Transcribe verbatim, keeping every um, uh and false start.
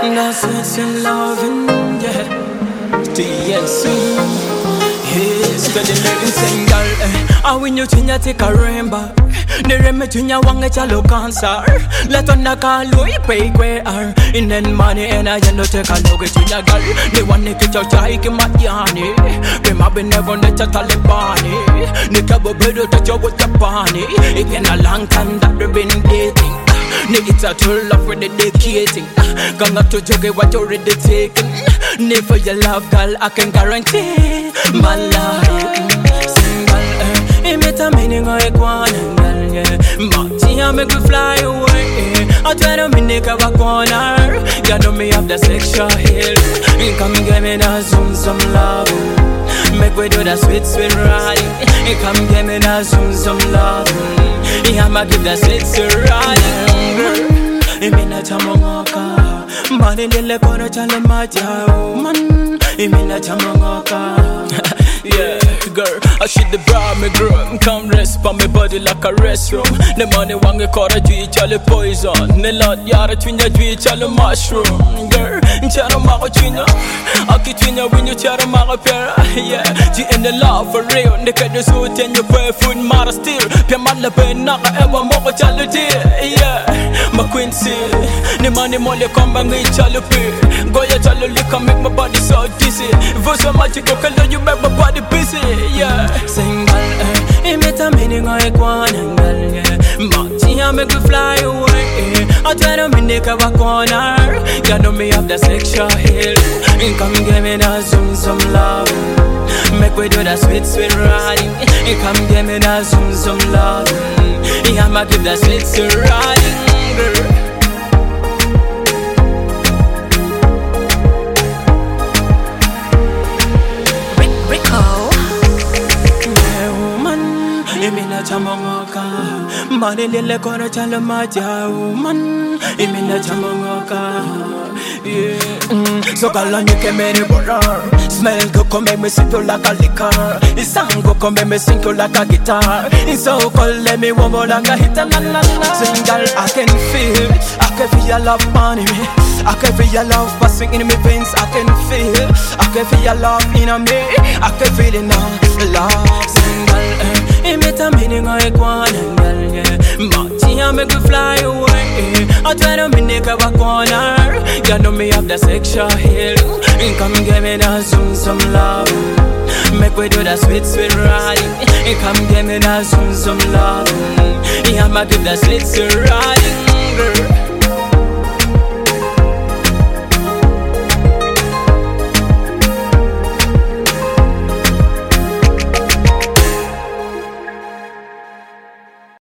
That's what's in loving, yeah. T N C, yeah. Steady living single, eh. And when you think you take a rainbow, the remedy you want get your look answer. Let on the call you pay quay her. In then money and I end up take a look at your girl. They want to get your child in my yanni. Remember never let your Taliban. The cabo better touch you with your bunny. It's been a long time that we've been dating. Nigga, it's a true love when they dedicating. Gonna to juggle what you're already taking. Need for your love, girl, I can guarantee my life. Single, eh. It made a meaning of a girl, yeah. Marty, I make you fly away. I try to make a corner. You know me have the sexual hill. Come give me that zoom, some love. Make we do that sweet, sweet ride. Come give me that zoom, some love. I'ma give that sweet, sweet ride. I mean that I'm a walker. Man in the left corner, challenge my job. Man, I mean that I'm a walker. Yeah, girl, I shoot the bra, me groom. Come rest on me body like a restroom. The money want me call a tweet, chale poison. The lot yara twinya tweet, chale mushroom. Girl, chara mako twinya. Aki twinya when you chara mako pera. Yeah, G in the love for real. The cat the suit and your barefoot mara still. Pia man la pen naka ewa moko chale deal. Yeah, my quincy. The money money come bang me chale pay. Goya chale liquor make my body so dizzy. Voice of magic, color you make my body busy, yeah. Single, eh. It made a meaning of a girl, yeah. Marty, I make you fly away. I try to make a corner. You know me have the sexual hill. Come give me that zoom, some love. Make we do that sweet, sweet riding. Come give me that zoom, some love. I'ma give that sweet, sweet riding, girl. Imina chamongoka, mani lele kora chala maja, man. Imina chamongoka, yeah. Mm. So kalani ke mere borar, smell go come make me sing you like a liquor. It's sound go come make me sing you like a guitar. It's so cold let me one more like a hit and la la la. Single I can feel, I can feel your love on me. I can feel your love passing in my veins. I can feel, I can feel your love in me. I can feel it now, love. Single, eh. It made a meaning of a girl, yeah. Marty, I make you fly away. I try to make a corner. You know me have the sexual hill. Come give me that zoom, some love. Make we do that sweet, sweet riding. Come give me that zoom, some love. I'ma give that sweet, sweet riding.